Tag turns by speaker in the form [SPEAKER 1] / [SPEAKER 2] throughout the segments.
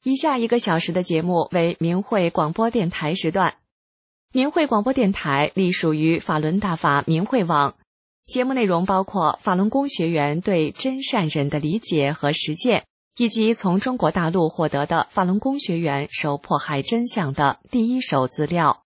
[SPEAKER 1] 以下1个小时的节目为明慧广播电台时段。明慧广播电台隶属于法轮大法明慧网，节目内容包括法轮功学员对真善忍的理解和实践，以及从中国大陆获得的法轮功学员受迫害真相的第一手资料。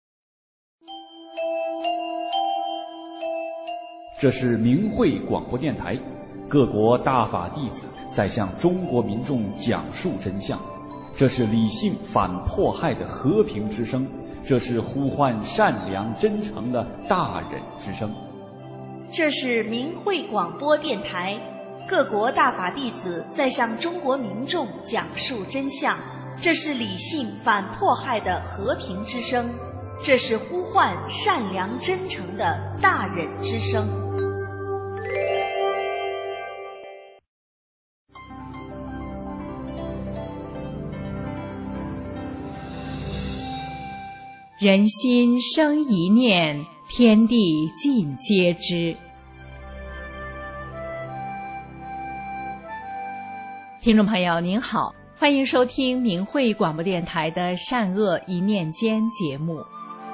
[SPEAKER 2] 这是明慧广播电台，各国大法弟子在向中国民众讲述真相，这是理性反迫害的和平之声，这是呼唤善良真诚的大忍之声。
[SPEAKER 3] 这是明慧广播电台，各国大法弟子在向中国民众讲述真相，这是理性反迫害的和平之声，这是呼唤善良真诚的大忍之声。
[SPEAKER 4] 人心生一念，天地尽皆知。听众朋友您好，欢迎收听明慧广播电台的善恶一念间节目。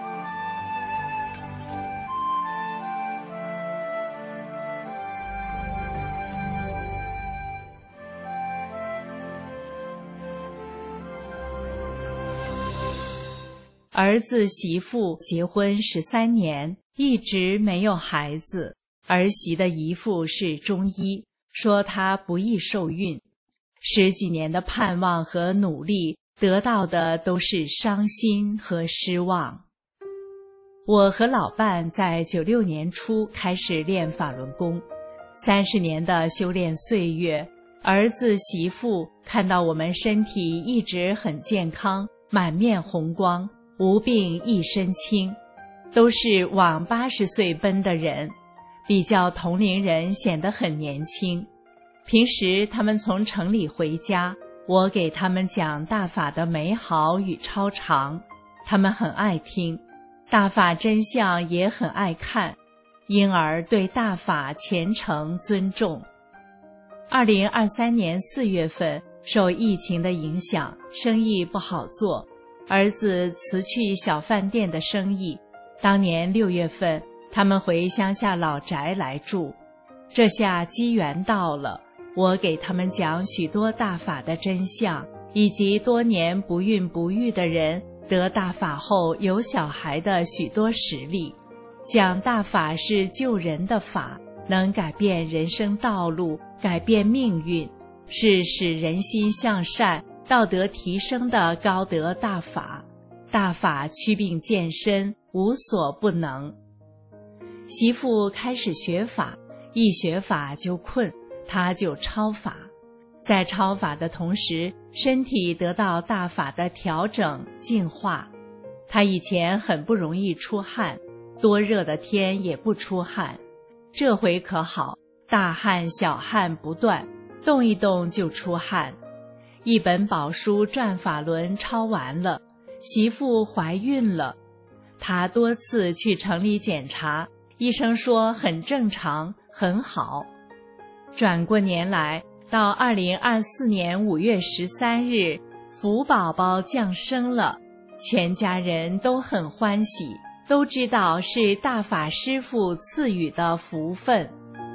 [SPEAKER 4] 儿子媳妇结婚13年，一直没有孩子。儿媳的姨父是中医，说她不易受孕。10几年的盼望和努力，得到的都是伤心和失望。我和老伴在96年初开始练法轮功，30年的修炼岁月，儿子媳妇看到我们身体一直很健康，满面红光，无病一身轻，都是往80岁奔的人，比较同龄人显得很年轻。平时他们从城里回家，我给他们讲大法的美好与超常，他们很爱听，大法真相也很爱看，因而对大法虔诚尊重。2023年4月份，受疫情的影响，生意不好做，儿子辞去小饭店的生意。当年6月份，他们回乡下老宅来住，这下机缘到了，我给他们讲许多大法的真相，以及多年不孕不育的人得大法后有小孩的许多实例，讲大法是救人的法，能改变人生道路，改变命运，是使人心向善道德提升的高德大法，大法祛病健身，无所不能。媳妇开始学法，一学法就困，她就抄法，在抄法的同时，身体得到大法的调整净化。她以前很不容易出汗，多热的天也不出汗，这回可好，大汗小汗不断，动一动就出汗。一本宝书转法轮抄完了，媳妇怀孕了。她多次去城里检查，医生说很正常，很好。转过年来，到2024年5月13日，福宝宝降生了，全家人都很欢喜，都知道是大法师父赐予的福分。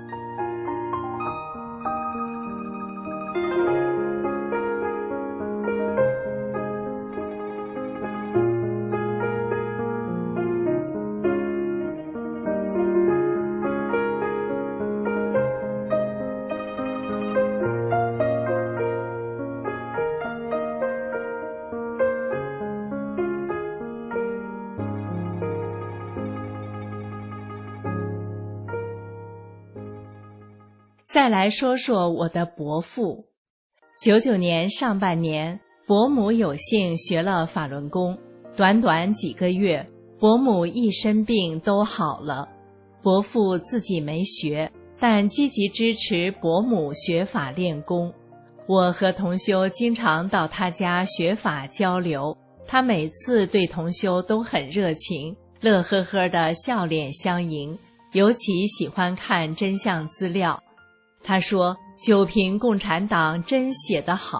[SPEAKER 4] 再来说说我的伯父。99年上半年，伯母有幸学了法轮功，短短几个月，伯母一身病都好了。伯父自己没学，但积极支持伯母学法练功。我和同修经常到他家学法交流，他每次对同修都很热情，乐呵呵的笑脸相迎，尤其喜欢看真相资料。他说，九评共产党真写得好，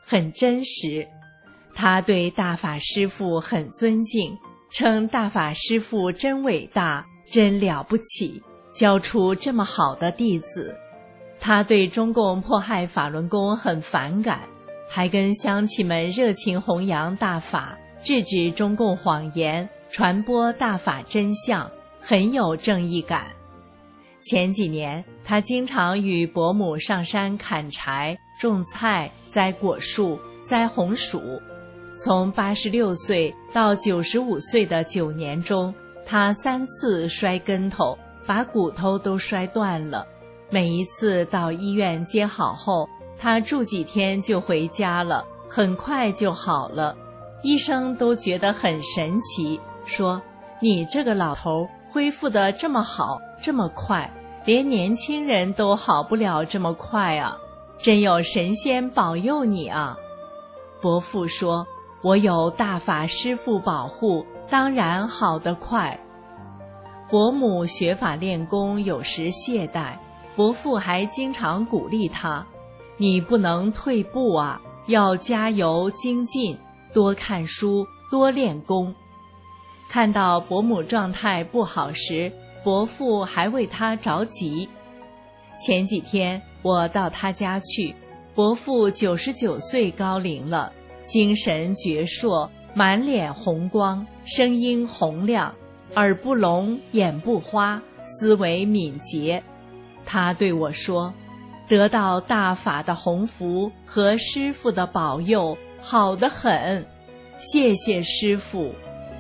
[SPEAKER 4] 很真实。他对大法师父很尊敬，称大法师父真伟大，真了不起，教出这么好的弟子。他对中共迫害法轮功很反感，还跟乡亲们热情弘扬大法，制止中共谎言，传播大法真相，很有正义感。前几年，他经常与伯母上山砍柴、种菜、栽果树、栽红薯。从86岁到95岁的9年中，他3次摔跟头，把骨头都摔断了。每一次到医院接好后，他住几天就回家了，很快就好了。医生都觉得很神奇，说你这个老头恢复得这么好，这么快，连年轻人都好不了这么快啊，真有神仙保佑你啊。伯父说，我有大法师父保护，当然好得快。伯母学法练功有时懈怠，伯父还经常鼓励他，你不能退步啊，要加油精进，多看书，多练功。看到伯母状态不好时，伯父还为他着急。前几天我到他家去，伯父99岁高龄了，精神矍铄，满脸红光，声音洪亮，耳不聋，眼不花，思维敏捷。他对我说，得到大法的鸿福和师父的保佑，好得很，谢谢师父。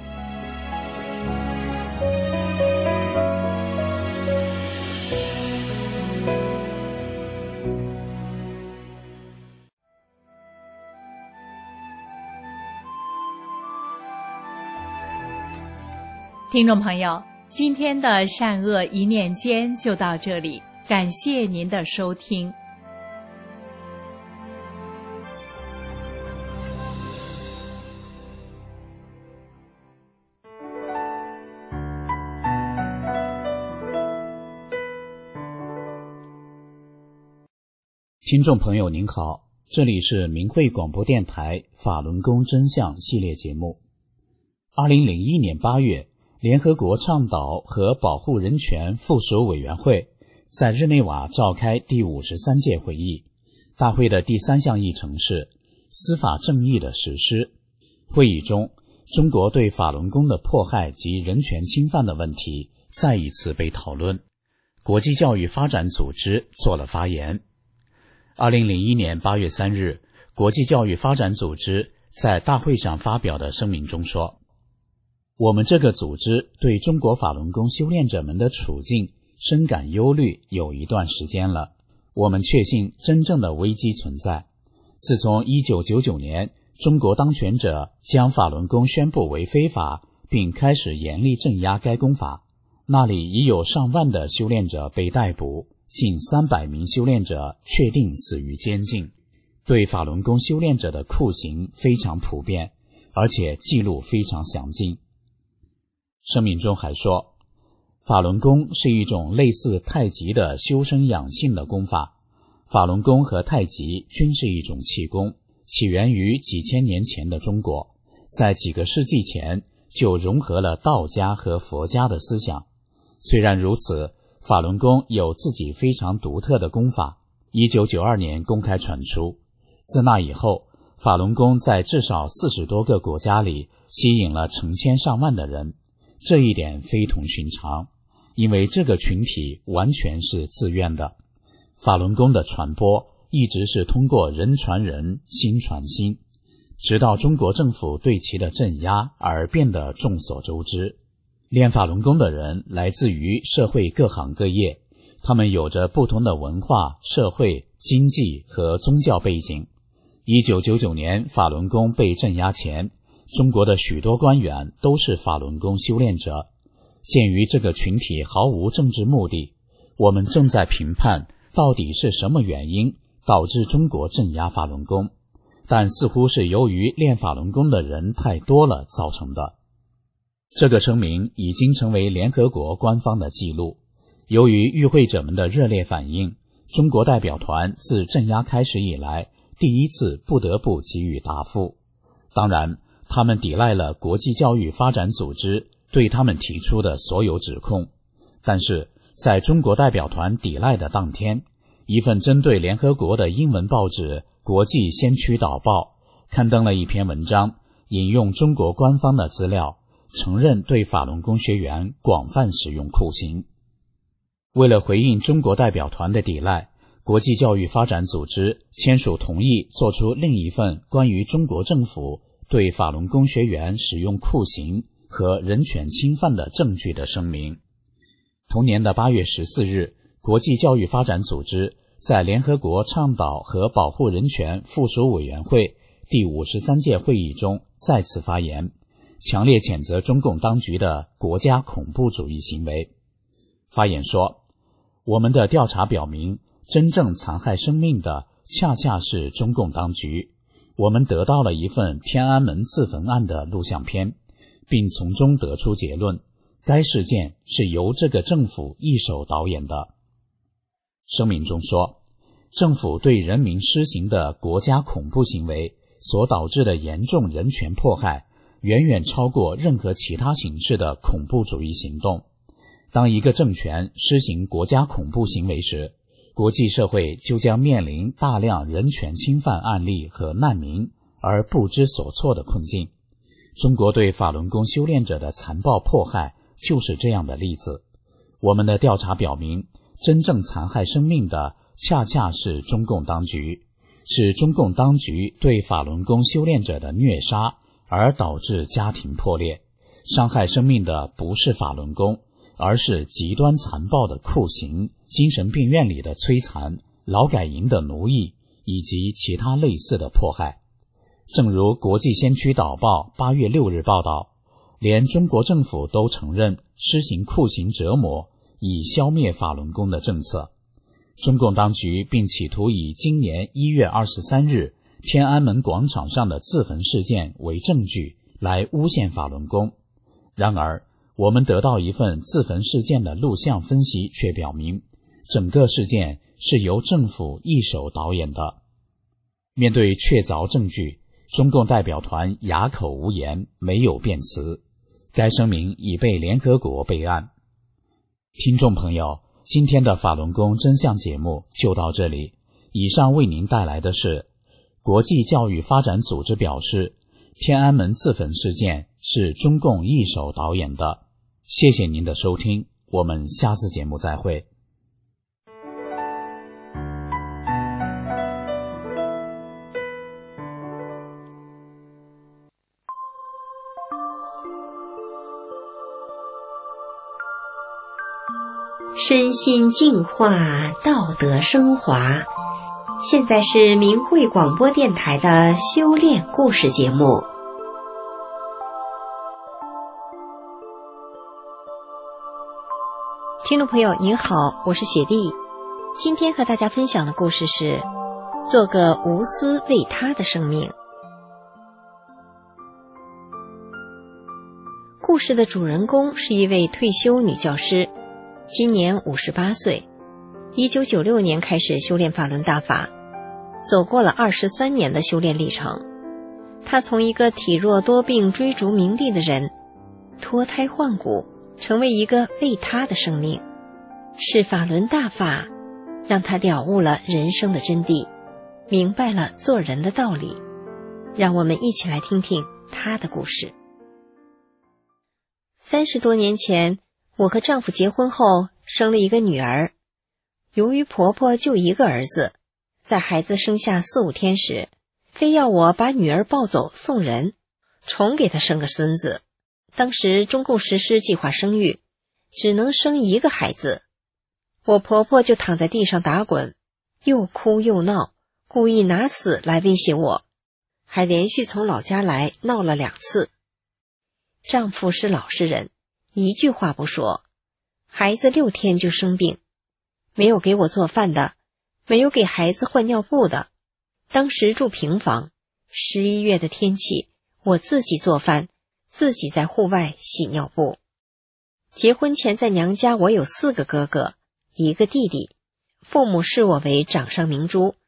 [SPEAKER 4] 听众朋友，今天的善恶一念间就到这里，感谢您的收听。
[SPEAKER 5] 听众朋友您好，这里是明慧广播电台法轮功真相系列节目。2001年8月，联合国倡导和保护人权附属委员会在日内瓦召开第53届会议，大会的第3项议程是司法正义的实施。会议中，中国对法轮功的迫害及人权侵犯的问题再一次被讨论。国际教育发展组织做了发言。2001年8月3日，国际教育发展组织在大会上发表的声明中说，我们这个组织对中国法轮功修炼者们的处境深感忧虑有一段时间了。我们确信真正的危机存在。自从1999年中国当权者将法轮功宣布为非法，并开始严厉镇压该功法，那里已有上万的修炼者被逮捕，近300名修炼者确定死于监禁。对法轮功修炼者的酷刑非常普遍，而且记录非常详尽。声明中还说，法轮功是一种类似太极的修身养性的功法。法轮功和太极均是一种气功，起源于几千年前的中国，在几个世纪前就融合了道家和佛家的思想。虽然如此，法轮功有自己非常独特的功法，1992年公开传出。自那以后，法轮功在至少40多个国家里吸引了成千上万的人。这一点非同寻常，因为这个群体完全是自愿的。法轮功的传播一直是通过人传人，心传心，直到中国政府对其的镇压而变得众所周知。练法轮功的人来自于社会各行各业，他们有着不同的文化、社会、经济和宗教背景。1999年法轮功被镇压前，中国的许多官员都是法轮功修炼者。鉴于这个群体毫无政治目的，我们正在评判到底是什么原因导致中国镇压法轮功，但似乎是由于练法轮功的人太多了造成的。这个声明已经成为联合国官方的记录。由于与会者们的热烈反应，中国代表团自镇压开始以来第一次不得不给予答复。当然，他们抵赖了国际教育发展组织对他们提出的所有指控。但是在中国代表团抵赖的当天，一份针对联合国的英文报纸《国际先驱导报》刊登了一篇文章，引用中国官方的资料，承认对法轮功学员广泛使用酷刑。为了回应中国代表团的抵赖，国际教育发展组织签署同意做出另一份关于中国政府对法轮功学员使用酷刑和人权侵犯的证据的声明。同年的8月14日，国际教育发展组织在联合国倡导和保护人权附属委员会第53届会议中再次发言，强烈谴责中共当局的国家恐怖主义行为。发言说，我们的调查表明，真正残害生命的恰恰是中共当局。我们得到了一份天安门自焚案的录像片，并从中得出结论，该事件是由这个政府一手导演的。声明中说，政府对人民施行的国家恐怖行为所导致的严重人权迫害，远远超过任何其他形式的恐怖主义行动。当一个政权施行国家恐怖行为时，国际社会就将面临大量人权侵犯案例和难民而不知所措的困境。中国对法轮功修炼者的残暴迫害就是这样的例子。我们的调查表明，真正残害生命的恰恰是中共当局，是中共当局对法轮功修炼者的虐杀而导致家庭破裂。伤害生命的不是法轮功，而是极端残暴的酷刑、精神病院里的摧残、劳改营的奴役以及其他类似的迫害。正如国际先驱导报8月6日报道，连中国政府都承认施行酷刑折磨以消灭法轮功的政策。中共当局并企图以今年1月23日天安门广场上的自焚事件为证据来诬陷法轮功。然而，我们得到一份自焚事件的录像分析却表明，整个事件是由政府一手导演的。面对确凿证据，中共代表团哑口无言，没有辩词。该声明已被联合国备案。听众朋友，今天的法轮功真相节目就到这里。以上为您带来的是国际教育发展组织表示，天安门自焚事件是中共一手导演的。谢谢您的收听，我们下次节目再会。
[SPEAKER 6] 身心净化，道德升华。现在是明慧广播电台的修炼故事节目。
[SPEAKER 7] 听众朋友您好，我是雪莉。今天和大家分享的故事是做个无私为他的生命。故事的主人公是一位退休女教师，今年58岁，1996年开始修炼法轮大法，走过了23年的修炼历程。她从一个体弱多病追逐名利的人，脱胎换骨，成为一个为他的生命。是法轮大法让他了悟了人生的真谛，明白了做人的道理。让我们一起来听听他的故事。30多年前，我和丈夫结婚后生了一个女儿。由于婆婆就一个儿子，在孩子生下4、5天时，非要我把女儿抱走送人，重给她生个孙子。当时中共实施计划生育，只能生一个孩子。我婆婆就躺在地上打滚，又哭又闹，故意拿死来威胁我，还连续从老家来闹了2次。丈夫是老实人，一句话不说。孩子6天就生病，没有给我做饭的，没有给孩子换尿布的。当时住平房，11月的天气，我自己做饭，自己在户外洗尿布。结婚前在娘家，我有4个哥哥，1个弟弟，父母视我为掌上明珠，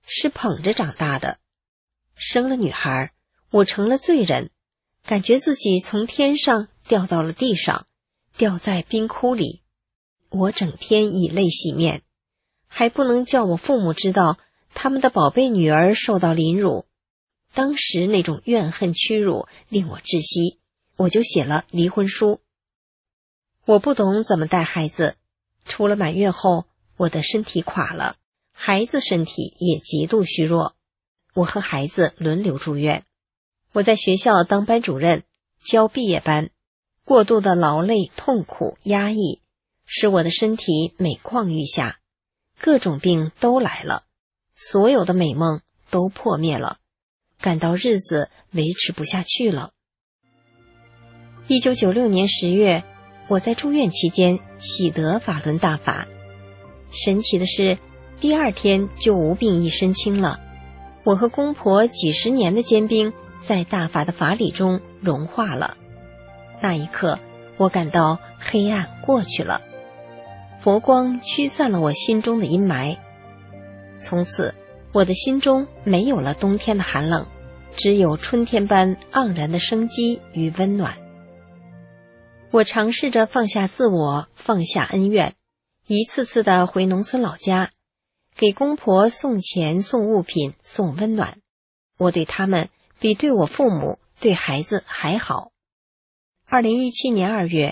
[SPEAKER 7] 是捧着长大的。生了女孩，我成了罪人，感觉自己从天上掉到了地上，掉在冰窟里。我整天以泪洗面，还不能叫我父母知道他们的宝贝女儿受到凌辱。当时那种怨恨屈辱令我窒息，我就写了离婚书。我不懂怎么带孩子，出了满月后，我的身体垮了，孩子身体也极度虚弱。我和孩子轮流住院。我在学校当班主任，教毕业班，过度的劳累、痛苦、压抑，使我的身体每况愈下，各种病都来了，所有的美梦都破灭了，感到日子维持不下去了。1996年10月，我在住院期间喜得法轮大法。神奇的是，第二天就无病一身轻了。我和公婆几十年的坚冰在大法的法理中融化了。那一刻，我感到黑暗过去了，佛光驱散了我心中的阴霾。从此，我的心中没有了冬天的寒冷，只有春天般盎然的生机与温暖。我尝试着放下自我，放下恩怨，一次次地回农村老家，给公婆送钱、送物品、送温暖。我对他们比对我父母、对孩子还好。2017年2月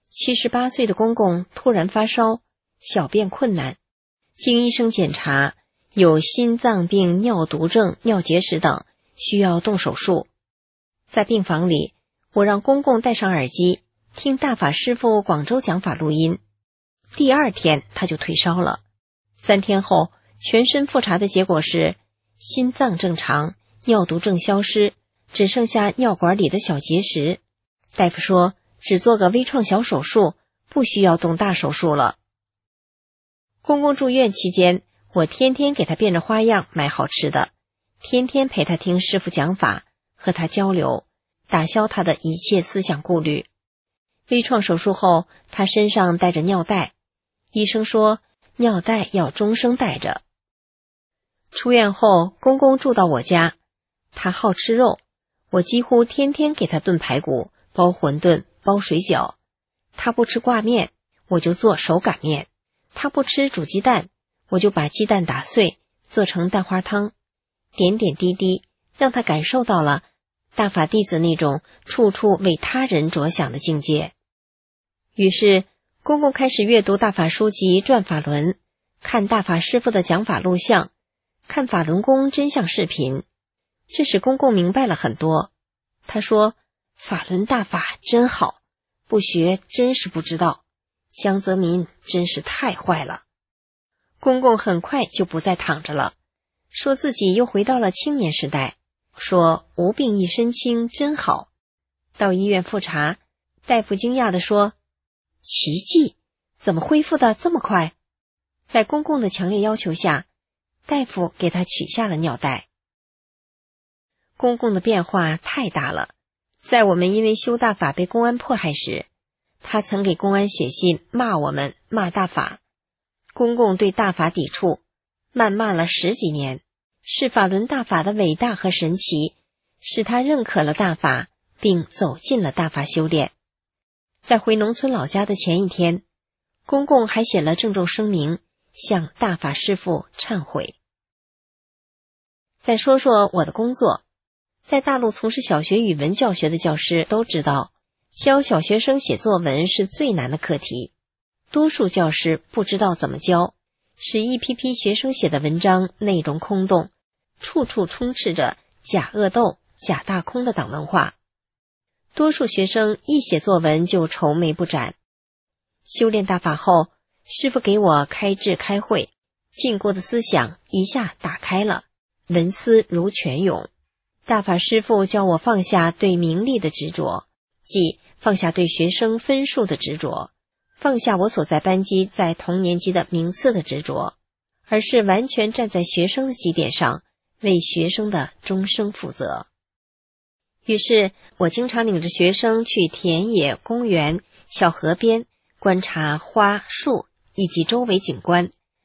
[SPEAKER 7] ，78岁的公公突然发烧，小便困难，经医生检查，有心脏病、尿毒症、尿结石等，需要动手术。在病房里，我让公公戴上耳机，听大法师父广州讲法录音。第二天他就退烧了，3天后全身复查的结果是心脏正常，尿毒症消失，只剩下尿管里的小结石。大夫说只做个微创小手术，不需要动大手术了。公公住院期间，我天天给他变着花样买好吃的，天天陪他听师父讲法，和他交流，打消他的一切思想顾虑。微创手术后，他身上带着尿袋，医生说尿袋要终生带着。出院后，公公住到我家，他好吃肉，我几乎天天给他炖排骨、包馄饨、包水饺。他不吃挂面，我就做手擀面；他不吃煮鸡蛋，我就把鸡蛋打碎，做成蛋花汤。点点滴滴，让他感受到了大法弟子那种处处为他人着想的境界。于是，公公开始阅读大法书籍《转法轮》，看大法师父的讲法录像，看法轮功真相视频。这使公公明白了很多。他说，法轮大法真好，不学真是不知道，江泽民真是太坏了。公公很快就不再躺着了，说自己又回到了青年时代，说无病一身轻真好。到医院复查，大夫惊讶地说，奇迹，怎么恢复得这么快？在公公的强烈要求下，大夫给他取下了尿袋。公公的变化太大了。在我们因为修大法被公安迫害时，他曾给公安写信骂我们，骂大法。公公对大法抵触，谩骂了10几年，是法轮大法的伟大和神奇，使他认可了大法，并走进了大法修炼。在回农村老家的前一天，公公还写了郑重声明，向大法师父忏悔。再说说我的工作，在大陆从事小学语文教学的教师都知道，教小学生写作文是最难的课题，多数教师不知道怎么教，使一批批学生写的文章内容空洞，处处充斥着假恶斗、假大空的党文化。多数学生一写作文就愁眉不展。修炼大法后，师父给我开智开会，禁锢的思想一下打开了，文思如泉涌。大法师父教我放下对名利的执着，即放下对学生分数的执着，放下我所在班级在同年级的名次的执着，而是完全站在学生的基点上，为学生的终生负责。于是我经常领着学生去田野、公园、小河边观察花树以及周围景观，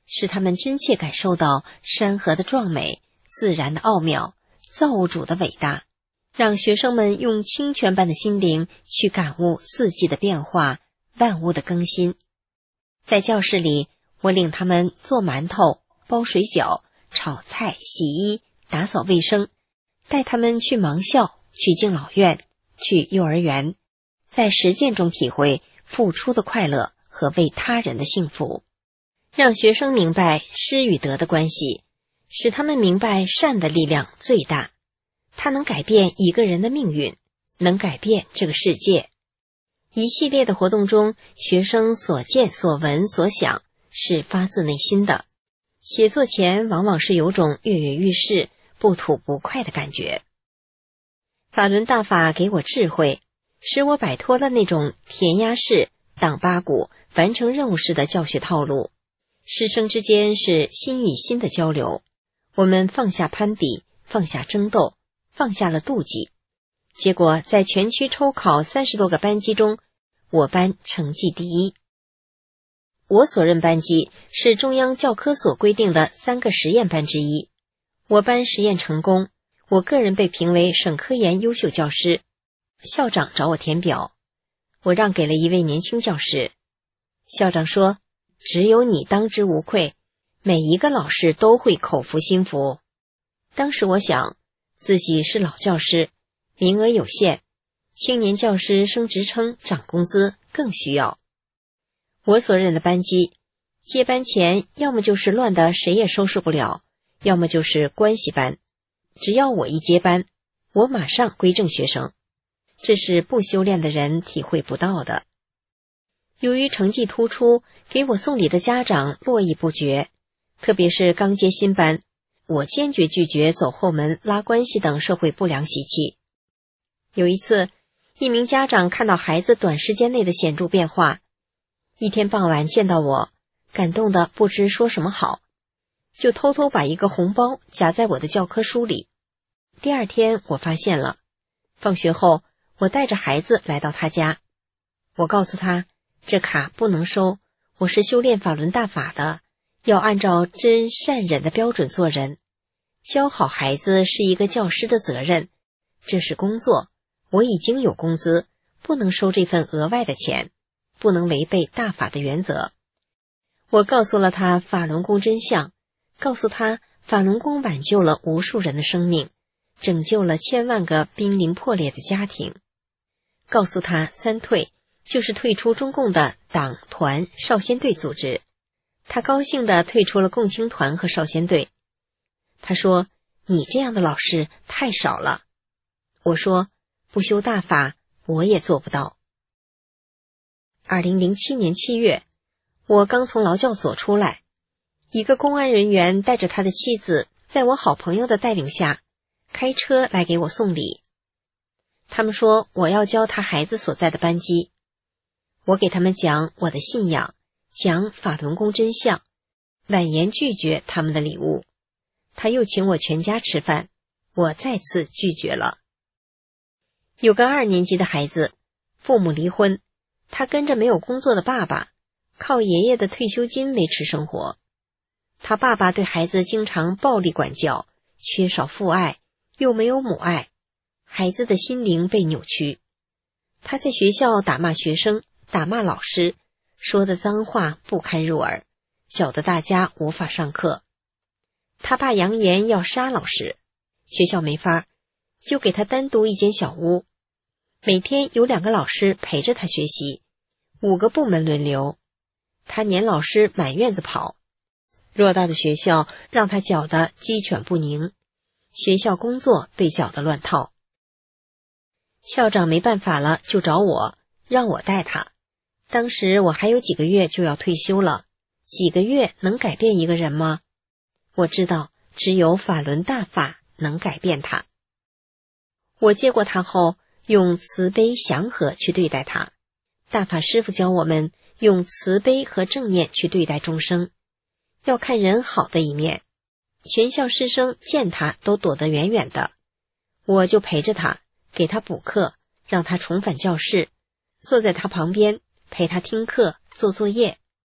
[SPEAKER 7] 使他们真切感受到山河的壮美、自然的奥妙、造物主的伟大，让学生们用清泉般的心灵去感悟四季的变化、万物的更新。在教室里，我领他们做馒头、包水饺、炒菜、洗衣、打扫卫生，带他们去盲校、去敬老院、去幼儿园，在实践中体会付出的快乐和为他人的幸福，让学生明白失与得的关系，使他们明白善的力量最大，它能改变一个人的命运，能改变这个世界。一系列的活动中，学生所见所闻所想是发自内心的，写作前往往是有种跃跃欲试、不吐不快的感觉。法轮大法给我智慧，使我摆脱了那种填鸭式、党八股、完成任务式的教学套路。师生之间是心与心的交流，我们放下攀比，放下争斗，放下了妒忌。结果在全区抽考30多个班级中，我班成绩第一。我所任班级是中央教科所规定的3个实验班之一，我班实验成功，我个人被评为省科研优秀教师。校长找我填表，我让给了一位年轻教师。校长说，只有你当之无愧，每一个老师都会口服心服。当时我想，自己是老教师，名额有限，青年教师升职称、涨工资更需要。我所任的班级，接班前要么就是乱得谁也收拾不了，要么就是关系班。只要我一接班，我马上归正学生，这是不修炼的人体会不到的。由于成绩突出，给我送礼的家长络绎不绝，特别是刚接新班，我坚决拒绝走后门、拉关系等社会不良习气。有一次，一名家长看到孩子短时间内的显著变化，一天傍晚见到我，感动得不知说什么好，就偷偷把一个红包夹在我的教科书里。第二天我发现了，放学后我带着孩子来到他家，我告诉他，这卡不能收，我是修炼法轮大法的，要按照真善忍的标准做人，教好孩子是一个教师的责任，这是工作，我已经有工资，不能收这份额外的钱，不能违背大法的原则。我告诉了他法轮功真相，告诉他法轮功挽救了无数人的生命，拯救了千万个濒临破裂的家庭，告诉他3退，就是退出中共的党团少先队组织。他高兴地退出了共青团和少先队。他说，你这样的老师太少了。我说，不修大法我也做不到。2007年7月，我刚从劳教所出来，一个公安人员带着他的妻子，在我好朋友的带领下，开车来给我送礼。他们说我要教他孩子所在的班级，我给他们讲我的信仰，讲法轮功真相，婉言拒绝他们的礼物。他又请我全家吃饭，我再次拒绝了。有个2年级的孩子，父母离婚，他跟着没有工作的爸爸，靠爷爷的退休金维持生活。他爸爸对孩子经常暴力管教，缺少父爱，又没有母爱，孩子的心灵被扭曲。他在学校打骂学生，打骂老师，说的脏话不堪入耳，搅得大家无法上课。他爸扬言要杀老师，学校没法，就给他单独一间小屋，每天有2个老师陪着他学习，5个部门轮流，他撵老师满院子跑。偌大的学校让他搅得鸡犬不宁，学校工作被搅得乱套。校长没办法了，就找我，让我带他。当时我还有几个月就要退休了，几个月能改变一个人吗？我知道只有法轮大法能改变他。我接过他后，用慈悲祥和去对待他。大法师父教我们用慈悲和正念去对待众生，要看人好的一面。全校师生见他都躲得远远的，我就陪着他，给他补课，让他重返教室，坐在他旁边陪他听课做作业。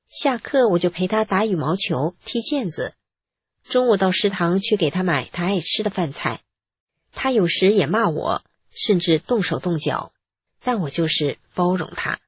[SPEAKER 7] 下课我就陪他打羽毛球、踢毽子，中午到食堂去给他买他爱吃的饭菜。他有时也骂我，甚至动手动脚，但我就是包容他。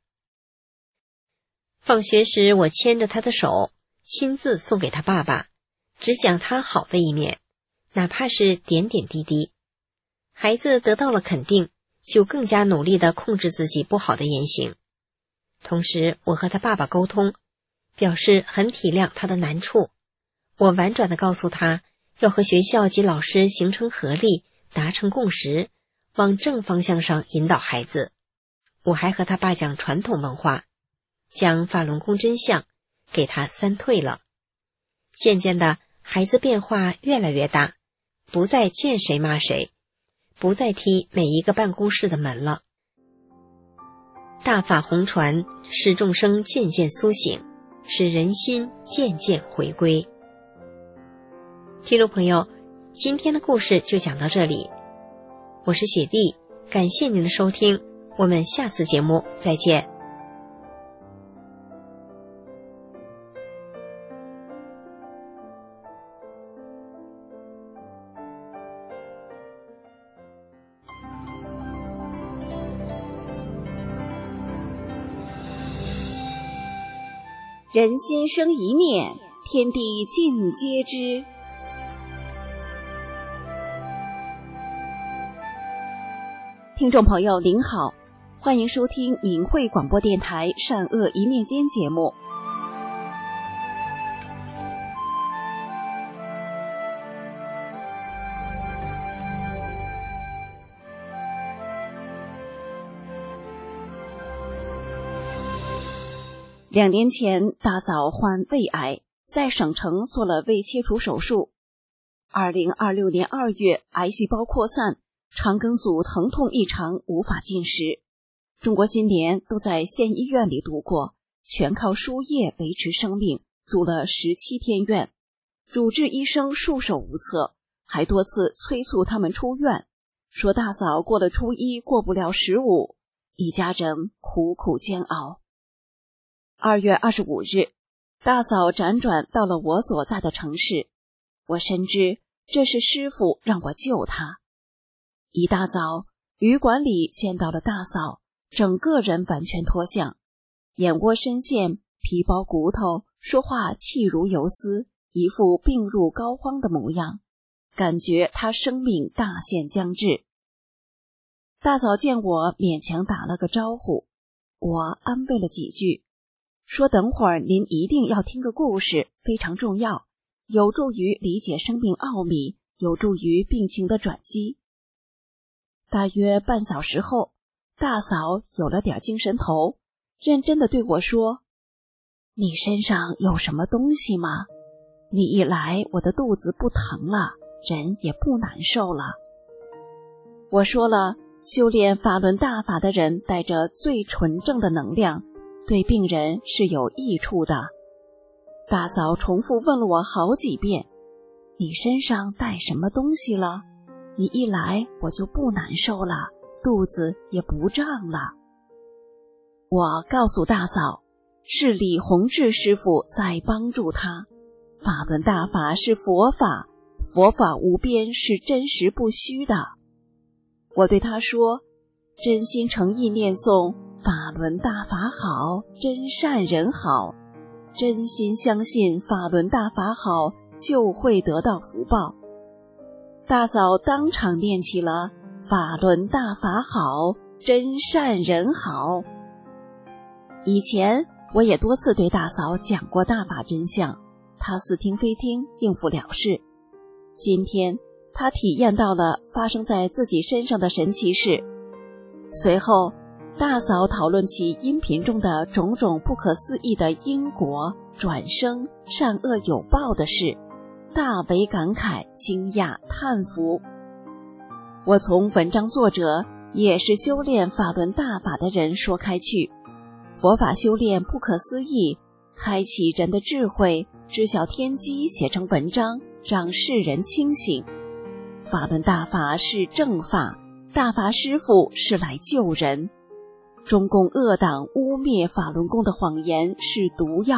[SPEAKER 7] 放学时我牵着他的手，亲自送给他爸爸，只讲他好的一面，哪怕是点点滴滴。孩子得到了肯定，就更加努力地控制自己不好的言行。同时我和他爸爸沟通，表示很体谅他的难处。我婉转地告诉他，要和学校及老师形成合力，达成共识，往正方向上引导孩子。我还和他爸讲传统文化，讲法轮功真相，给他3退了。渐渐的，孩子变化越来越大，不再见谁骂谁，不再踢每一个办公室的门了。大法红传，使众生渐渐苏醒，使人心渐渐回归。听众朋友，今天的故事就讲到这里，我是雪莉，感谢您的收听，我们下次节目再见。
[SPEAKER 8] 人心生一念，天地尽皆知。听众朋友您好，欢迎收听明慧广播电台善恶一念间节目。2年前，大嫂患胃癌，在省城做了胃切除手术。2026年2月，癌细胞扩散，肠梗阻疼痛异常，无法进食。中国新年都在县医院里度过，全靠输液维持生命，住了17天院。主治医生束手无策，还多次催促他们出院，说大嫂过了初1过不了15，一家人苦苦煎熬。2月25日，大嫂辗转到了我所在的城市，我深知这是师父让我救她。一大早，旅馆里见到了大嫂，整个人完全脱相，眼窝深陷，皮包骨头，说话气如游丝，一副病入膏肓的模样，感觉她生命大限将至。大嫂见我，勉强打了个招呼，我安慰了几句，说等会儿您一定要听个故事，非常重要，有助于理解生命奥秘，有助于病情的转机。大约半小时后，大嫂有了点精神头，认真地对我说，你身上有什么东西吗？你一来，我的肚子不疼了，人也不难受了。我说了，修炼法轮大法的人带着最纯正的能量，对病人是有益处的。大嫂重复问了我好几遍，你身上带什么东西了？你一来我就不难受了，肚子也不胀了。我告诉大嫂，是李洪志师父在帮助他。法轮大法是佛法，佛法无边，是真实不虚的。我对他说，真心诚意念诵法轮大法好，真善人好，真心相信法轮大法好，就会得到福报。大嫂当场念起了法轮大法好，真善人好。以前我也多次对大嫂讲过大法真相，她似听非听，应付了事。今天她体验到了发生在自己身上的神奇事。随后大嫂讨论起音频中的种种不可思议的因果、转生、善恶有报的事，大为感慨、惊讶、叹服。我从文章作者也是修炼法轮大法的人说开去，佛法修炼不可思议，开启人的智慧，知晓天机，写成文章，让世人清醒。法轮大法是正法，大法师父是来救人。中共恶党污蔑法轮功的谎言是毒药，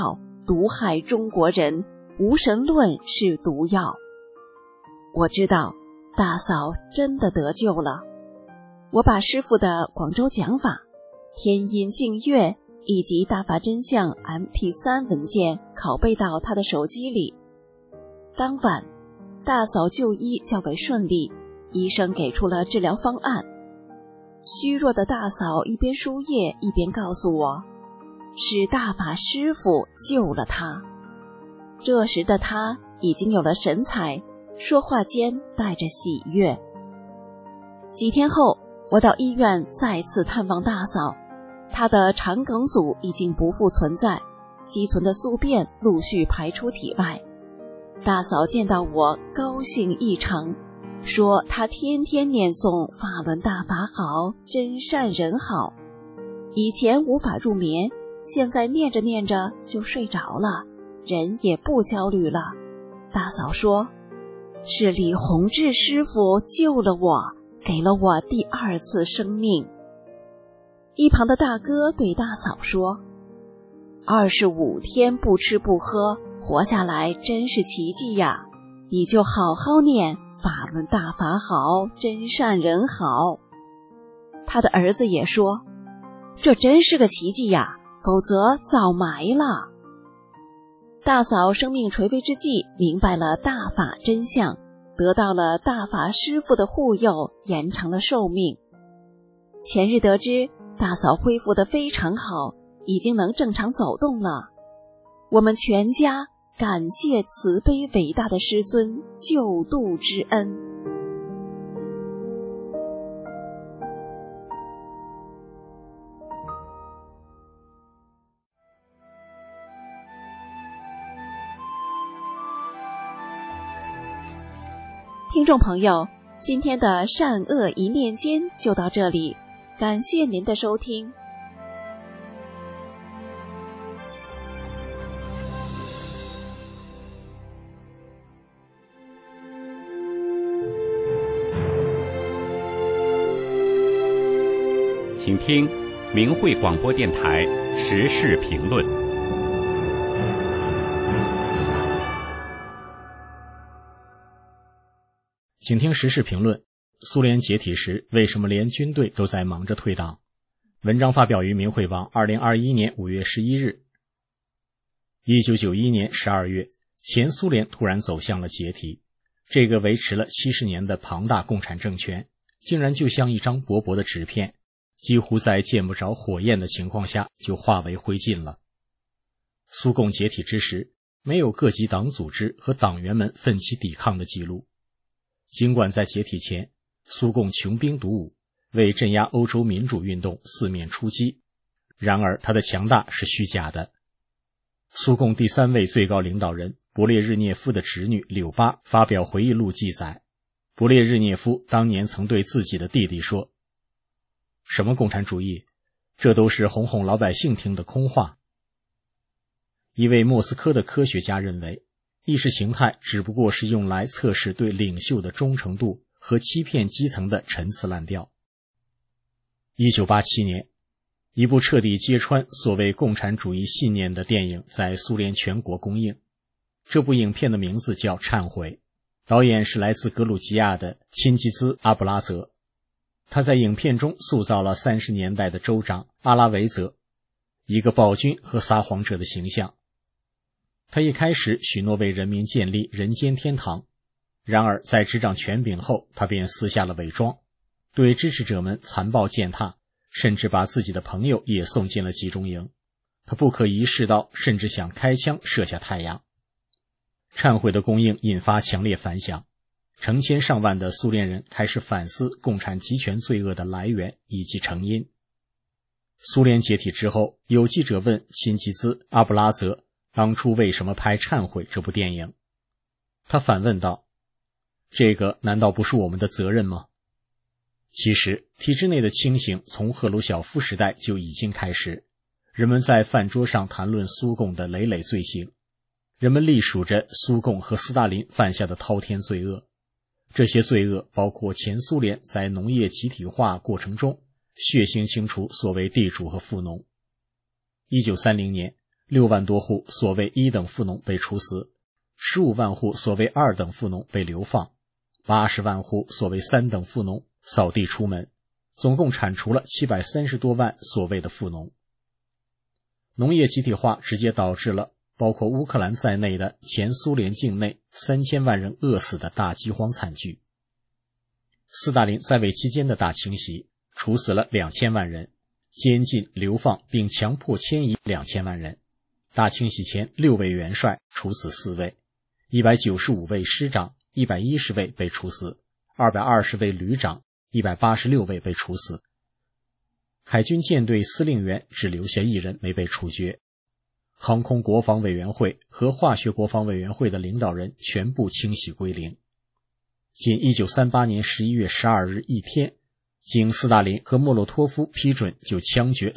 [SPEAKER 8] 毒害中国人，无神论是毒药。我知道大嫂真的得救了。我把师父的广州讲法、天音净月以及大法真相 MP3 文件拷贝到他的手机里。当晚大嫂就医较为顺利，医生给出了治疗方案。虚弱的大嫂一边输液一边告诉我，是大法师父救了她。这时的她已经有了神采，说话间带着喜悦。几天后，我到医院再次探望大嫂，她的肠梗阻已经不复存在，积存的宿便陆续排出体外。大嫂见到我高兴异常，说她天天念诵法轮大法好，真善人好。以前无法入眠，现在念着念着就睡着了，人也不焦虑了。大嫂说，是李洪志师傅救了我，给了我第二次生命。一旁的大哥对大嫂说，25天不吃不喝活下来真是奇迹呀，你就好好念法轮大法好，真善人好。他的儿子也说，这真是个奇迹呀，否则早埋了。大嫂生命垂危之际明白了大法真相，得到了大法师父的护佑，延长了寿命。前日得知大嫂恢复得非常好，已经能正常走动了。我们全家感谢慈悲伟大的师尊救度之恩。听众朋友，今天的善恶一念间就到这里，感谢您的收听。
[SPEAKER 9] 请听明慧广播电台时事评论。
[SPEAKER 10] 请听时事评论：苏联解体时，为什么连军队都在忙着退党？文章发表于明慧网2021年5月11日。1991年12月，前苏联突然走向了解体，这个维持了70年的庞大共产政权，竟然就像一张薄薄的纸片，几乎在见不着火焰的情况下就化为灰烬了。苏共解体之时，没有各级党组织和党员们奋起抵抗的记录。尽管在解体前，苏共穷兵黩武，为镇压欧洲民主运动四面出击，然而它的强大是虚假的。苏共第3位最高领导人勃列日涅夫的侄女柳巴发表回忆录记载，勃列日涅夫当年曾对自己的弟弟说，什么共产主义，这都是哄哄老百姓听的空话。一位莫斯科的科学家认为，意识形态只不过是用来测试对领袖的忠诚度和欺骗基层的陈词滥调。1987年，一部彻底揭穿所谓共产主义信念的电影在苏联全国公映。这部影片的名字叫《忏悔》，导演是来自格鲁吉亚的钦吉兹·阿布拉泽。他在影片中塑造了30年代的州长阿拉维泽，一个暴君和撒谎者的形象。他一开始许诺为人民建立人间天堂，然而在执掌权柄后，他便撕下了伪装，对支持者们残暴践踏，甚至把自己的朋友也送进了集中营。他不可一世到甚至想开枪射下太阳。忏悔的公映引发强烈反响，成千上万的苏联人开始反思共产极权罪恶的来源以及成因。苏联解体之后，有记者问辛吉兹·阿布拉泽当初为什么拍《忏悔》这部电影？他反问道：这个难道不是我们的责任吗？其实，体制内的清醒从赫鲁晓夫时代就已经开始，人们在饭桌上谈论苏共的累累罪行，人们隶属着苏共和斯大林犯下的滔天罪恶。这些罪恶包括前苏联在农业集体化过程中血腥清除所谓地主和富农。1930年， 6万多户所谓一等富农被处死，15万户所谓二等富农被流放，80万户所谓三等富农扫地出门，总共铲除了730多万所谓的富农。农业集体化直接导致了包括乌克兰在内的前苏联境内3000万人饿死的大饥荒惨剧。斯大林在位期间的大清洗处死了2000万人，监禁、流放并强迫迁移2000万人。大清洗前6位元帅处死4位，195位师长110位被处死，220位旅长186位被处死。海军舰队司令员只留下1人没被处决。航空国防委员会和化学国防委员会的领导人全部清洗归零。仅1938年11月12日一天，经斯大林和莫洛托夫批准就枪决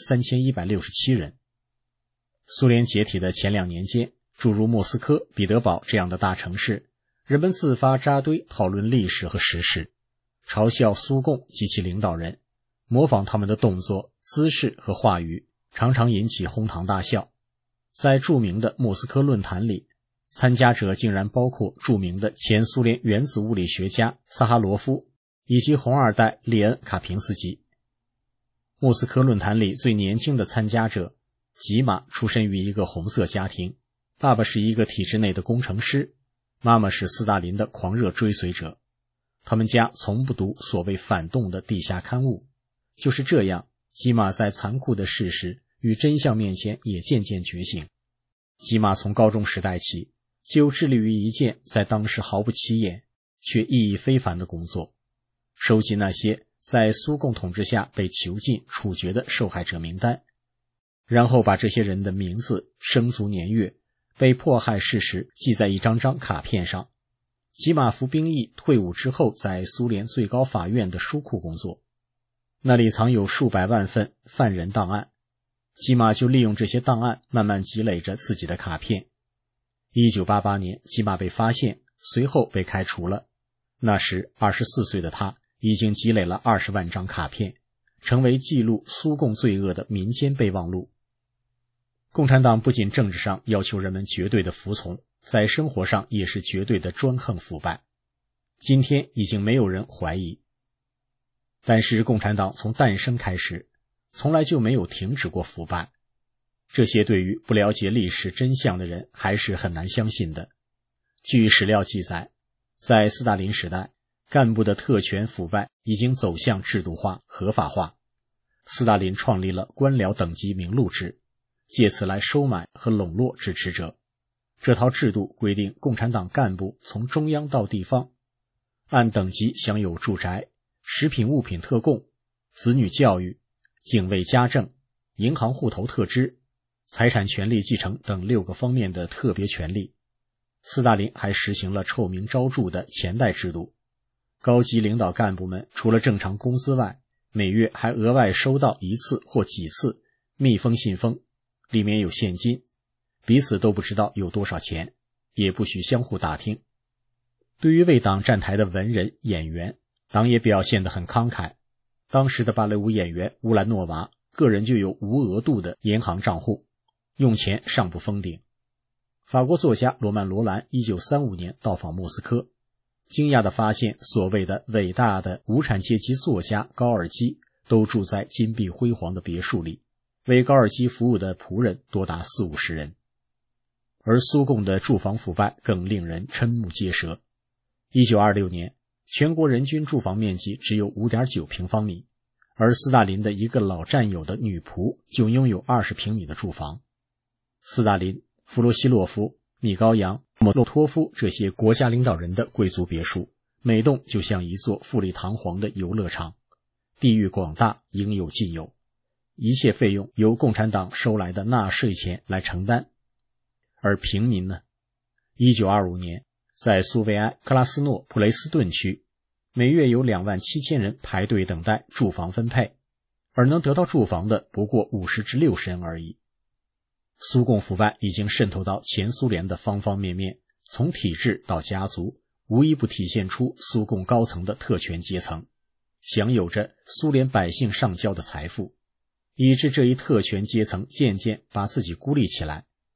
[SPEAKER 10] 3167人。苏联解体的前2年间，诸如莫斯科、彼得堡这样的大城市，人们自发扎堆讨论历史和时事，嘲笑苏共及其领导人，模仿他们的动作、姿势和话语，常常引起哄堂大笑。在著名的莫斯科论坛里，参加者竟然包括著名的前苏联原子物理学家萨哈罗夫以及红二代列恩·卡平斯基。莫斯科论坛里最年轻的参加者吉玛出身于一个红色家庭，爸爸是一个体制内的工程师，妈妈是斯大林的狂热追随者。他们家从不读所谓反动的地下刊物。就是这样，吉玛在残酷的事实与真相面前也渐渐觉醒。吉玛从高中时代起就致力于一件在当时毫不起眼却意义非凡的工作，收集那些在苏共统治下被囚禁处决的受害者名单，然后把这些人的名字、生卒年月、被迫害事实记在一张张卡片上。吉玛服兵役退伍之后，在苏联最高法院的书库工作，那里藏有数百万份犯人档案，吉玛就利用这些档案慢慢积累着自己的卡片。1988年，吉玛被发现，随后被开除了。那时24岁的他已经积累了20万张卡片，成为记录苏共罪恶的民间备忘录。共产党不仅政治上要求人们绝对的服从，在生活上也是绝对的专横腐败。今天已经没有人怀疑。但是共产党从诞生开始，从来就没有停止过腐败。这些对于不了解历史真相的人还是很难相信的。据史料记载，在斯大林时代，干部的特权腐败已经走向制度化、合法化。斯大林创立了官僚等级名录制，借此来收买和笼络支持者。这套制度规定共产党干部从中央到地方，按等级享有住宅、食品物品特供、子女教育、警卫家政、银行户头特支、财产权利继承等6个方面的特别权利。斯大林还实行了臭名昭著的钱袋制度，高级领导干部们除了正常工资外，每月还额外收到1次或几次密封信封，里面有现金，彼此都不知道有多少钱，也不许相互打听。对于为党站台的文人演员，党也表现得很慷慨。当时的芭蕾舞演员乌兰诺娃个人就有无额度的银行账户，用钱上不封顶。法国作家罗曼·罗兰1935年到访莫斯科，惊讶地发现所谓的伟大的无产阶级作家高尔基都住在金碧辉煌的别墅里，为高尔基服务的仆人多达40-50人。而苏共的住房腐败更令人瞠目结舌。1926年，全国人均住房面积只有 5.9 平方米，而斯大林的一个老战友的女仆就拥有20平米的住房。斯大林、弗罗西洛夫、米高扬、莫洛托夫这些国家领导人的贵族别墅，每栋就像一座富丽堂皇的游乐场，地域广大，应有尽有，一切费用由共产党收来的纳税钱来承担。而平民呢？1925年，在苏维埃克拉斯诺普雷斯顿区，每月有27000人排队等待住房分配，而能得到住房的不过50至60人而已。苏共腐败已经渗透到前苏联的方方面面，从体制到家族，无一不体现出苏共高层的特权阶层，享有着苏联百姓上交的财富，以致这一特权阶层渐渐把自己孤立起来，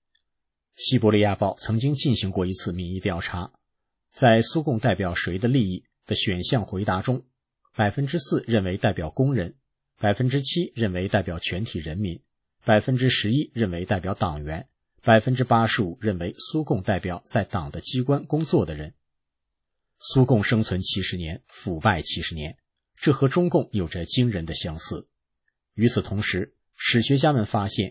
[SPEAKER 10] 西伯利亚报曾经进行过一次民意调查，在苏共代表谁的利益的选项回答中，4%认为代表工人，7%认为代表全体人民，11%认为代表党员，85%认为苏共代表在党的机关工作的人。苏共生存70年，腐败70年，这和中共有着惊人的相似。与此同时，史学家们发现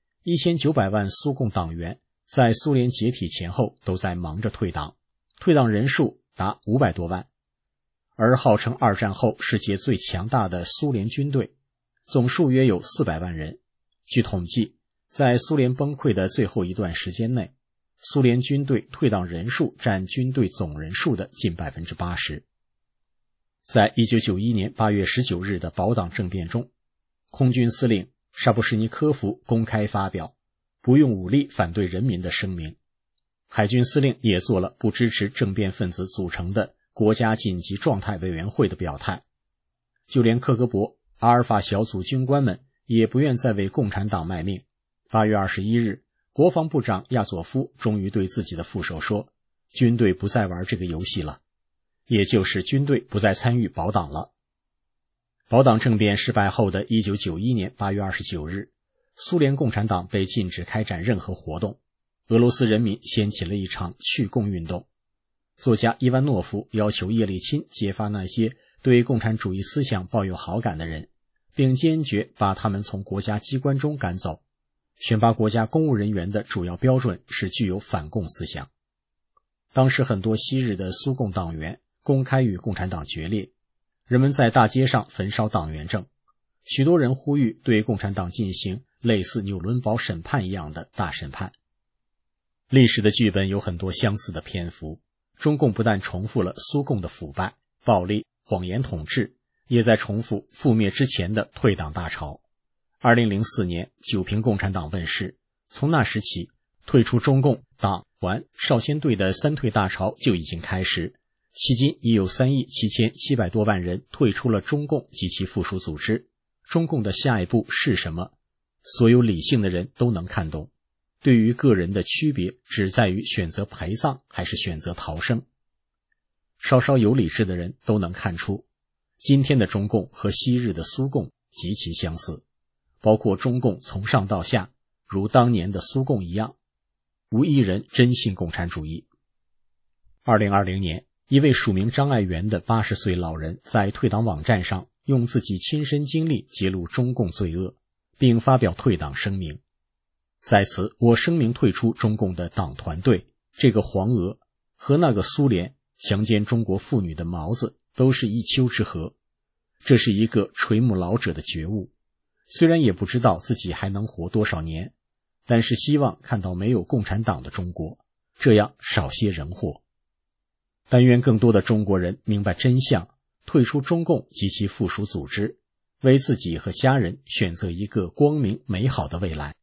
[SPEAKER 10] ，1900万苏共党员在苏联解体前后都在忙着退党，退党人数达500多万。而号称二战后世界最强大的苏联军队，总数约有400万人。据统计，在苏联崩溃的最后一段时间内，苏联军队退党人数占军队总人数的近 80%。 在1991年8月19日的保党政变中，空军司令沙布什尼科夫公开发表不用武力反对人民的声明，海军司令也做了不支持政变分子组成的国家紧急状态委员会的表态。就连克格勃、阿尔法小组军官们也不愿再为共产党卖命。8月21日，国防部长亚佐夫终于对自己的副手说，军队不再玩这个游戏了，也就是军队不再参与保党了。保党政变失败后的1991年8月29日，苏联共产党被禁止开展任何活动，俄罗斯人民掀起了一场去共运动。作家伊万诺夫要求叶利钦揭发那些对共产主义思想抱有好感的人，并坚决把他们从国家机关中赶走。选拔国家公务人员的主要标准是具有反共思想。当时很多昔日的苏共党员公开与共产党决裂，人们在大街上焚烧党员证，许多人呼吁对共产党进行类似纽伦堡审判一样的大审判。历史的剧本有很多相似的篇幅，中共不但重复了苏共的腐败、暴力、谎言统治，也在重复覆灭之前的退党大潮。2004年九平共产党问世，从那时起，退出中共党团少先队的三退大潮就已经开始，迄今已有3亿7700多万人退出了中共及其附属组织。中共的下一步是什么？所有理性的人都能看懂。对于个人的区别只在于选择陪葬还是选择逃生。稍稍有理智的人都能看出，今天的中共和昔日的苏共极其相似，包括中共从上到下，如当年的苏共一样，无一人真信共产主义。2020年，一位署名张爱元的80岁老人在退党网站上用自己亲身经历揭露中共罪恶，并发表退党声明。在此，我声明退出中共的党团队，这个黄俄和那个苏联强奸中国妇女的毛子都是一丘之貉。这是一个垂暮老者的觉悟，虽然也不知道自己还能活多少年，但是希望看到没有共产党的中国，这样少些人祸。但愿更多的中国人明白真相，退出中共及其附属组织，为自己和家人选择一个光明美好的未来。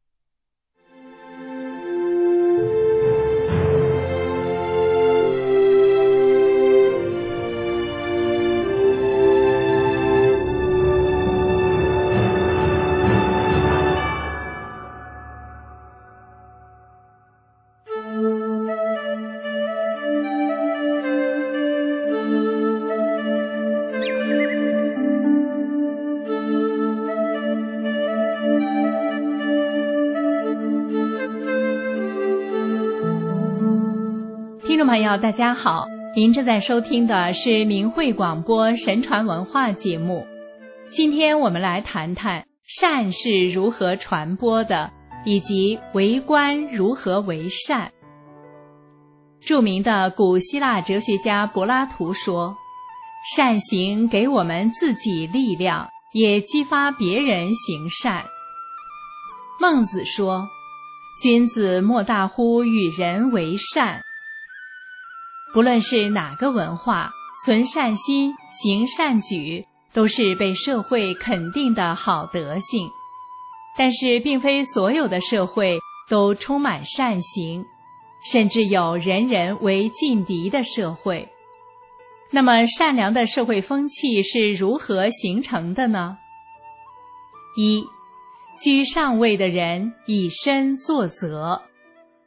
[SPEAKER 4] 听众朋友大家好，您正在收听的是明慧广播神传文化节目。今天我们来谈谈善是如何传播的，以及为官如何为善。著名的古希腊哲学家柏拉图说，善行给我们自己力量，也激发别人行善。孟子说，君子莫大乎与人为善。不论是哪个文化，存善心，行善举，都是被社会肯定的好德性。但是并非所有的社会都充满善行，甚至有人人为劲敌的社会。那么善良的社会风气是如何形成的呢？一，居上位的人以身作则。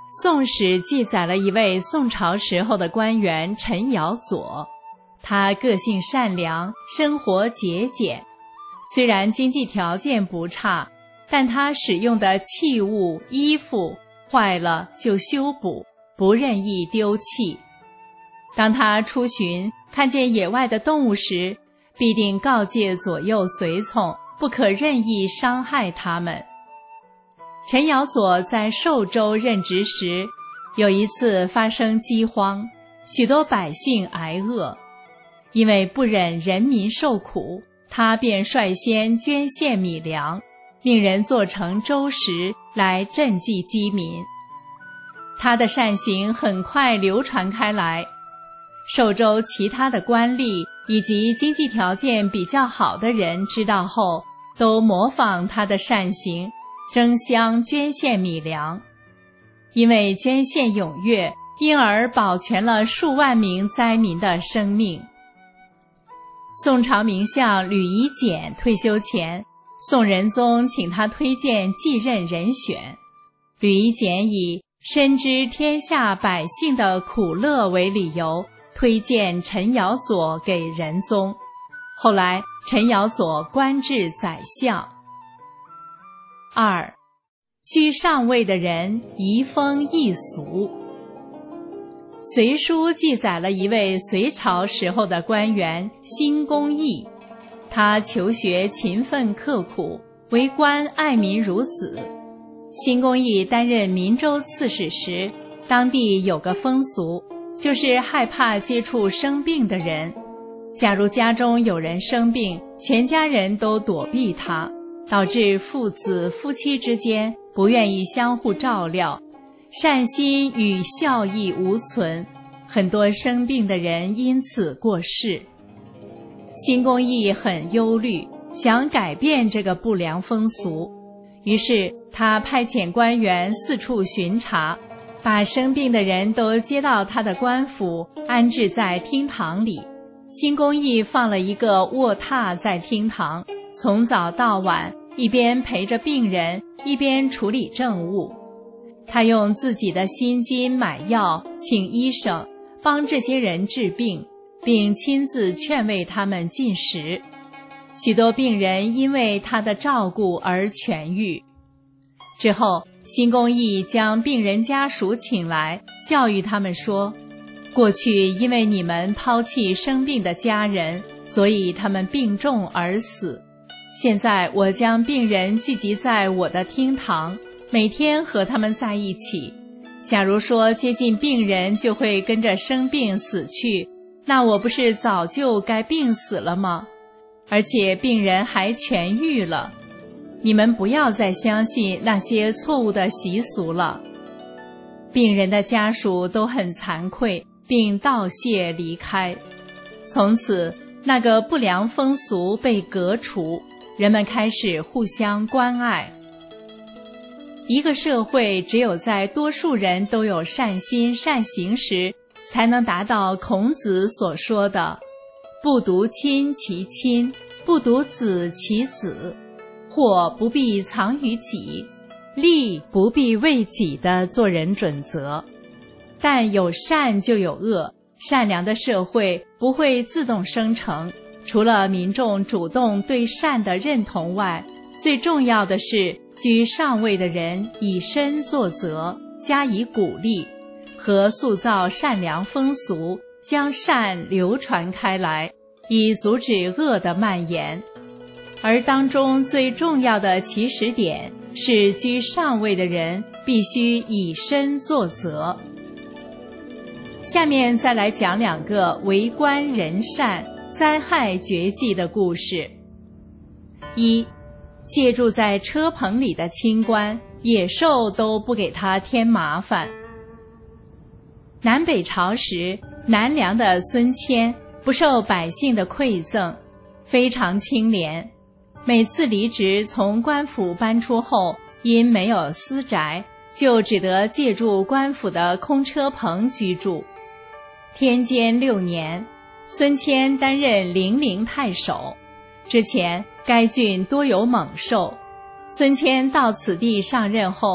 [SPEAKER 4] 宋史记载了一位宋朝时候的官员陈尧佐，他个性善良，生活节俭，虽然经济条件不差，但他使用的器物衣服坏了就修补，不任意丢弃。当他出巡看见野外的动物时，必定告诫左右随从不可任意伤害它们。陈尧佐在寿州任职时，有一次发生饥荒，许多百姓挨饿，因为不忍人民受苦，他便率先捐献米粮，命人做成粥食来赈济饥民。他的善行很快流传开来，寿州其他的官吏以及经济条件比较好的人知道后，都模仿他的善行，争相捐献米粮。因为捐献踊跃，因而保全了数万名灾民的生命。宋朝名相吕夷简退休前，宋仁宗请他推荐继任人选。吕夷简以深知天下百姓的苦乐为理由，推荐陈尧佐给仁宗。后来陈尧佐官至宰相。2. 居上位的人移风易俗。隋书记载了一位隋朝时候的官员辛公义，他求学勤奋刻苦，为官爱民如子。辛公义担任岷州刺史时，当地有个风俗，就是害怕接触生病的人。假如家中有人生病，全家人都躲避他，导致父子夫妻之间不愿意相互照料，善心与孝义无存，很多生病的人因此过世。辛公义很忧虑，想改变这个不良风俗，于是他派遣官员四处巡查，把生病的人都接到他的官府，安置在厅堂里。辛公义放了一个卧榻在厅堂，从早到晚一边陪着病人，一边处理政务。他用自己的薪金买药，请医生帮这些人治病，并亲自劝慰他们进食。许多病人因为他的照顾而痊愈。之后，辛公义将病人家属请来，教育他们说，过去因为你们抛弃生病的家人，所以他们病重而死。现在我将病人聚集在我的厅堂，每天和他们在一起。假如说接近病人就会跟着生病死去，那我不是早就该病死了吗？而且病人还痊愈了。你们不要再相信那些错误的习俗了。病人的家属都很惭愧，并道谢离开。从此，那个不良风俗被革除，人们开始互相关爱。一个社会只有在多数人都有善心善行时，才能达到孔子所说的不独亲其亲，不独子其子，祸不必藏于己，利不必为己的做人准则。但有善就有恶，善良的社会不会自动生成，除了民众主动对善的认同外，最重要的是居上位的人以身作则，加以鼓励，和塑造善良风俗，将善流传开来，以阻止恶的蔓延。而当中最重要的起始点是居上位的人必须以身作则。下面再来讲两个为官人善、灾害绝迹的故事。一，借住在车棚里的清官，野兽都不给他添麻烦。南北朝时，南梁的孙谦不受百姓的馈赠，非常清廉。每次离职从官府搬出后，因没有私宅，就只得借住官府的空车棚居住。天监6年，孙谦担任零陵太守。之前该郡多有猛兽，孙谦到此地上任后，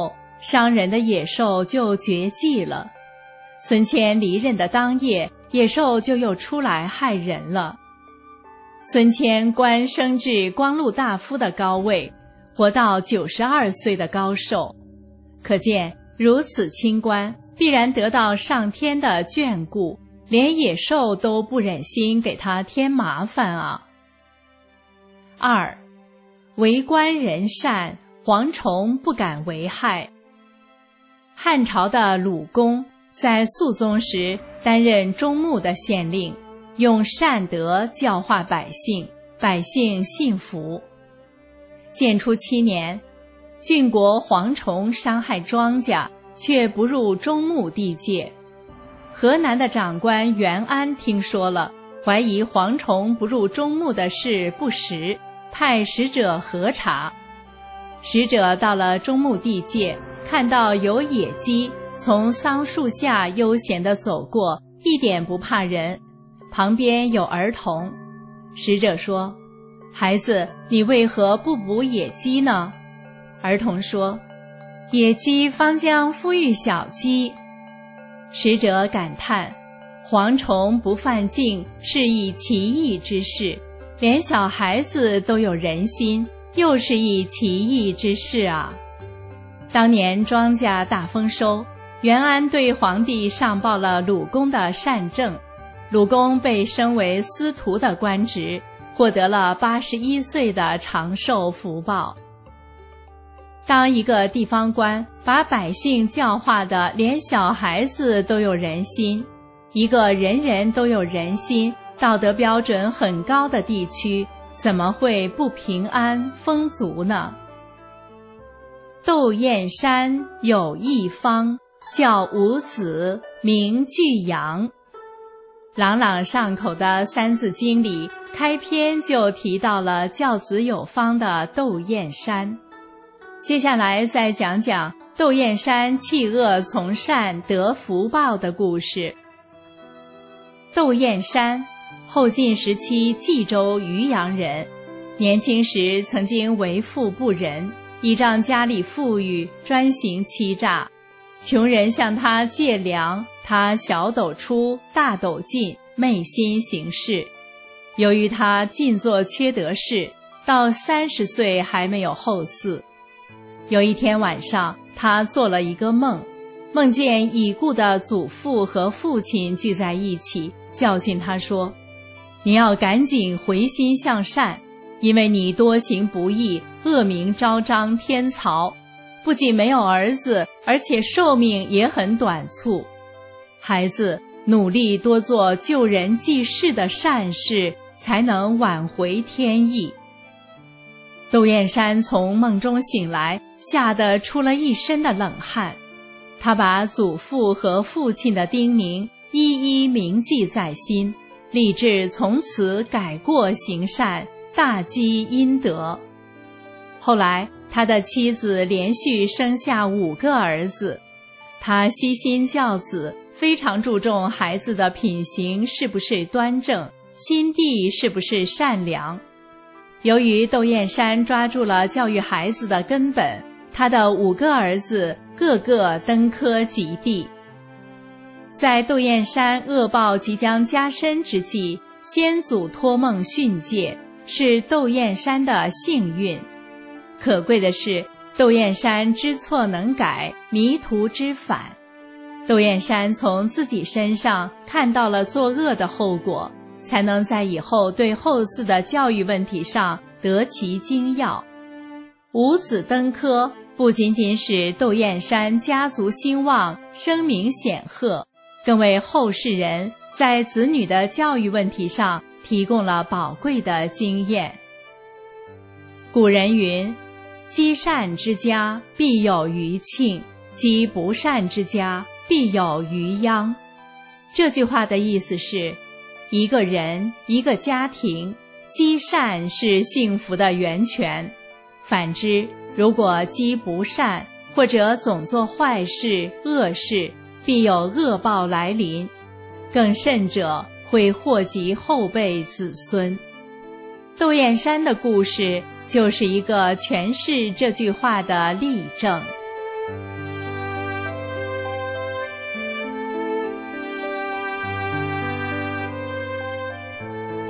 [SPEAKER 4] 伤人的野兽就绝迹了。孙谦离任的当夜，野兽就又出来害人了。孙谦官升至光禄大夫的高位，活到92岁的高寿，可见如此清官必然得到上天的眷顾，连野兽都不忍心给他添麻烦啊。2. 为官人善，蝗虫不敢为害。汉朝的鲁公在肃宗时担任中牧的县令，用善德教化百姓，百姓信服。建初7年，郡国蝗虫伤害庄稼，却不入中牧地界。河南的长官袁安听说了，怀疑蝗虫不入中牧的事不实，派使者核查。使者到了中牧地界，看到有野鸡从桑树下悠闲地走过，一点不怕人，旁边有儿童。使者说：孩子，你为何不捕野鸡呢？儿童说：野鸡方将孵育小鸡。使者感叹：蝗虫不犯禁，是一奇异之事，连小孩子都有人心，又是一奇异之事啊。当年庄稼大丰收，袁安对皇帝上报了鲁公的善政，鲁公被升为司徒的官职，获得了81岁的长寿福报。当一个地方官把百姓教化的连小孩子都有人心，一个人人都有人心、道德标准很高的地区，怎么会不平安丰足呢？窦燕山有一方，叫五子，名巨阳。朗朗上口的《三字经》里，开篇就提到了教子有方的窦燕山。接下来再讲讲窦燕山弃恶从善得福报的故事。窦燕山，后晋时期冀州渔阳人，年轻时曾经为富不仁，倚仗家里富裕，专行欺诈。穷人向他借粮，他小斗出，大斗进，昧心行事。由于他尽做缺德事，到30岁还没有后嗣。有一天晚上，他做了一个梦，梦见已故的祖父和父亲聚在一起，教训他说：你要赶紧回心向善，因为你多行不义，恶名昭彰天曹，不仅没有儿子，而且寿命也很短促。孩子，努力多做救人济世的善事，才能挽回天意。窦燕山从梦中醒来，吓得出了一身的冷汗。他把祖父和父亲的叮咛一一铭记在心，立志从此改过行善，大积阴德。后来他的妻子连续生下5个儿子，他悉心教子，非常注重孩子的品行是不是端正，心地是不是善良。由于窦燕山抓住了教育孩子的根本，他的5个儿子个个登科及第。在窦燕山恶报即将加深之际，先祖托梦训诫，是窦燕山的幸运。可贵的是，窦燕山知错能改，迷途知返。窦燕山从自己身上看到了作恶的后果，才能在以后对后嗣的教育问题上得其精要。5子登科不仅仅使窦燕山家族兴旺，声名显赫，更为后世人在子女的教育问题上提供了宝贵的经验。古人云：积善之家必有余庆，积不善之家必有余殃。这句话的意思是，一个人，一个家庭，积善是幸福的源泉。反之，如果积不善，或者总做坏事、恶事，必有恶报来临。更甚者，会祸及后辈子孙。窦燕山的故事就是一个诠释这句话的例证。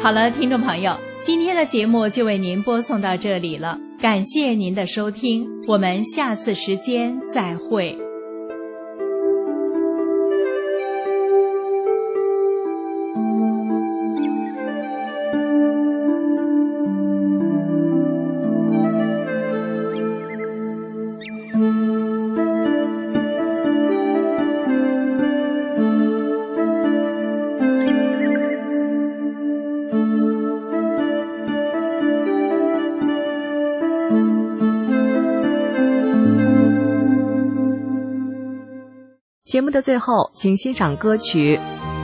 [SPEAKER 4] 好了，听众朋友，今天的节目就为您播送到这里了，感谢您的收听，我们下次时间再会。
[SPEAKER 1] 节目的最后，请欣赏歌曲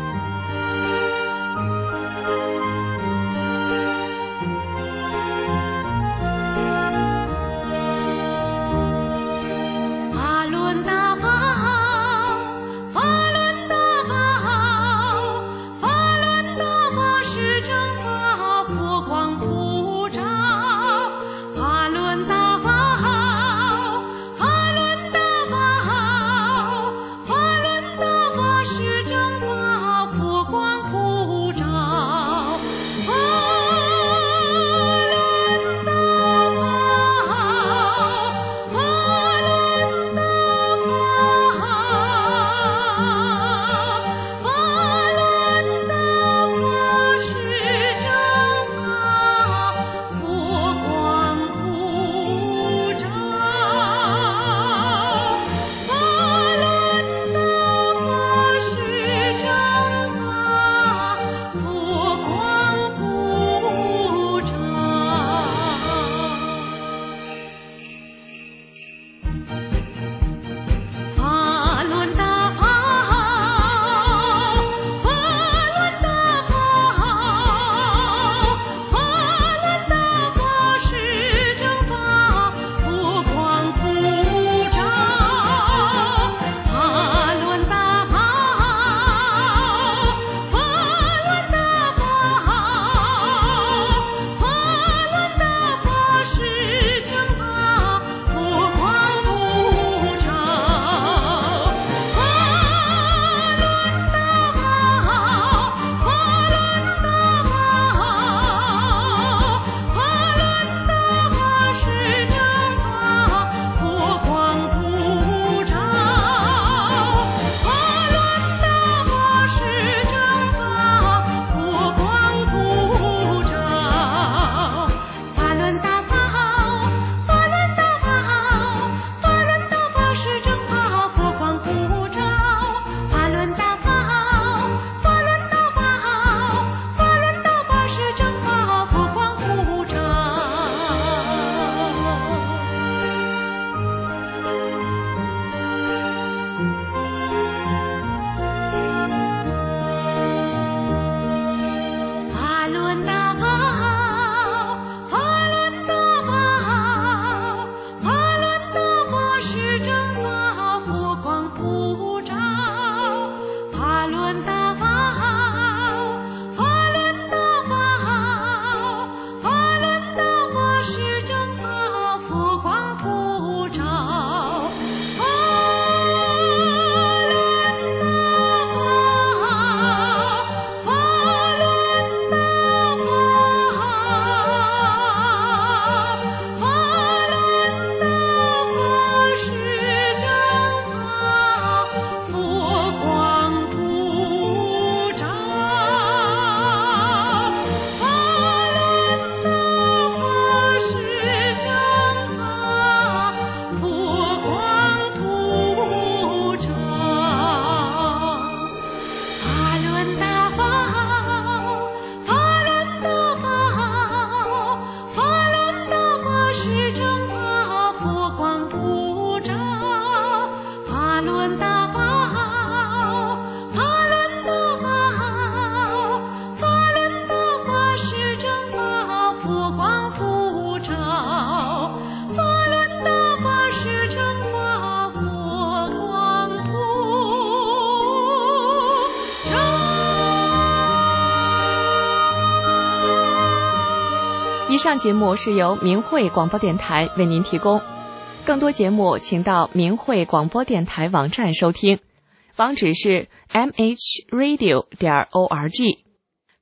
[SPEAKER 1] 以上节目是由明慧广播电台为您提供，更多节目请到明慧广播电台网站收听，网址是mhradio.org。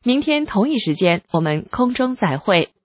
[SPEAKER 1] 明天同一时间，我们空中再会。